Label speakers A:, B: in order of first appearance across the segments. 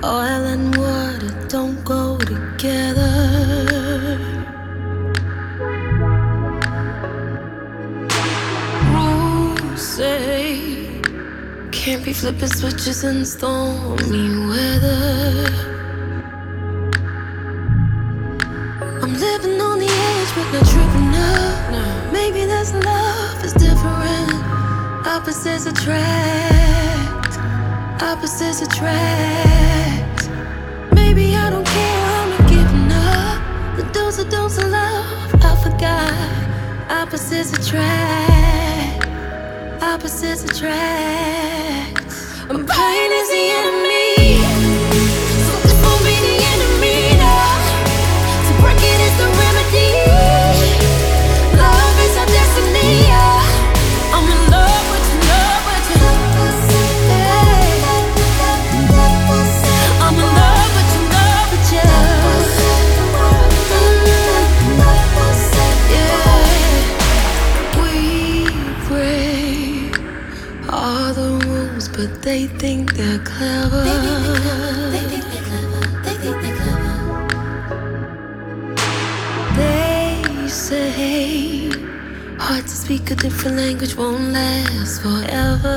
A: Oil and water don't go together. Rules say can't be flipping switches in stormy weather. I'm living on the edge but not tripping up. No. Maybe this love is different. Opposites attract. Opposites attract. Maybe I don't care, I'm not giving up. The dose of love, I forgot. Opposites attract. Opposites attract. And pain is the enemy, so this won't be the enemy now. So break it is the remedy. Love is our destiny, yeah. I'm in love with you, love with you. I'm in love with you, love with you. Yeah. We break all the rules, but they think they're clever. They think they're clever. They think they're clever. They say hard to speak a different language won't last forever.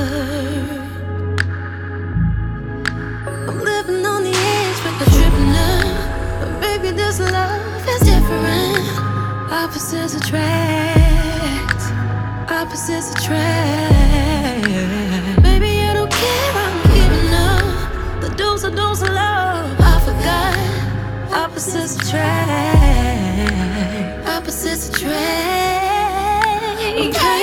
A: I'm living on the edge, but not tripping up. But baby, this love is different. Opposites attract. Opposites attract. Baby, I don't care, I'm giving up. The dose of love, I forgot. Opposites attract. Opposites attract. Okay.